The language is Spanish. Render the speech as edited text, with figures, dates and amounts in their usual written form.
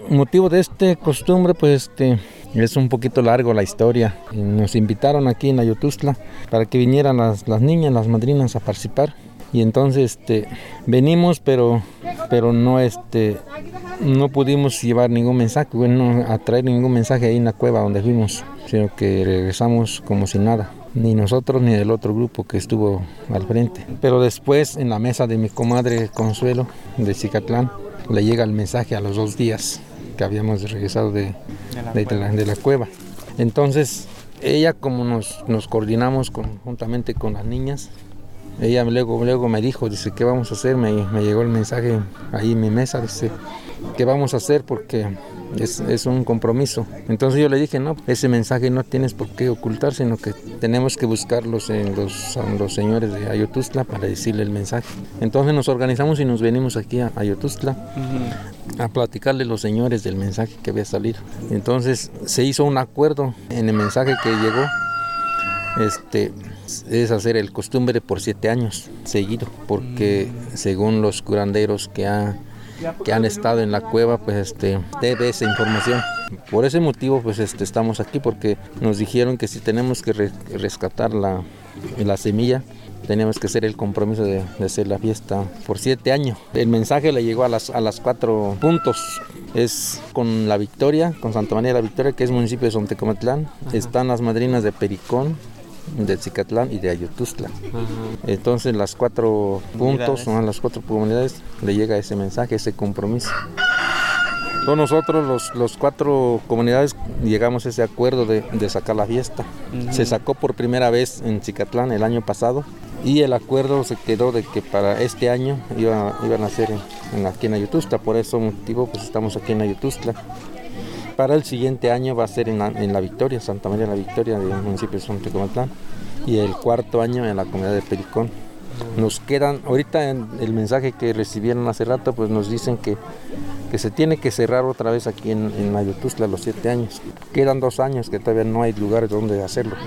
motivo de esta costumbre, pues es un poquito largo la historia. Nos invitaron aquí en Ayotustla para que vinieran las niñas, las madrinas a participar. Y entonces venimos, pero no pudimos llevar ningún mensaje, a traer ningún mensaje ahí en la cueva donde fuimos, sino que regresamos como si nada, ni nosotros ni del otro grupo que estuvo al frente. Pero después en la mesa de mi comadre Consuelo de Cicatlán le llega el mensaje a los 2 días que habíamos regresado de la cueva. Entonces ella, como nos coordinamos juntamente con las niñas, ella luego me dijo, dice, ¿qué vamos a hacer? Me llegó el mensaje ahí en mi mesa, dice, ¿qué vamos a hacer? Porque es un compromiso. Entonces yo le dije, no, ese mensaje no tienes por qué ocultar, sino que tenemos que buscarlos en los señores de Ayotustla para decirle el mensaje. Entonces nos organizamos y nos venimos aquí a Ayotustla a platicarle a los señores del mensaje que había salido. Entonces se hizo un acuerdo en el mensaje que llegó. Es hacer el costumbre por 7 años seguido, porque según los curanderos que han estado en la cueva, pues debe esa información. Por ese motivo, pues estamos aquí, porque nos dijeron que si tenemos que rescatar la semilla, teníamos que hacer el compromiso de hacer la fiesta por 7 años. El mensaje le llegó a las 4 puntos. Es con La Victoria, con Santa María de la Victoria, que es municipio de Sontecometlán. Están las madrinas de Pericón, de Cicatlán y de Ayotustla. Entonces las 4 puntos, son las 4 comunidades, le llega ese mensaje, ese compromiso. Entonces nosotros los 4 comunidades llegamos a ese acuerdo de sacar la fiesta. Se sacó por primera vez en Cicatlán el año pasado y el acuerdo se quedó de que para este año iban a hacer aquí en Ayotustla. Por ese motivo pues estamos aquí en Ayotustla. Para el siguiente año va a ser en La Victoria, Santa María de la Victoria, del municipio de Sontecometlán, y el 4º año en la comunidad de Pericón. Nos quedan, ahorita en el mensaje que recibieron hace rato, pues nos dicen que se tiene que cerrar otra vez aquí en Ayotustla los 7 años. Quedan 2 años que todavía no hay lugares donde hacerlo.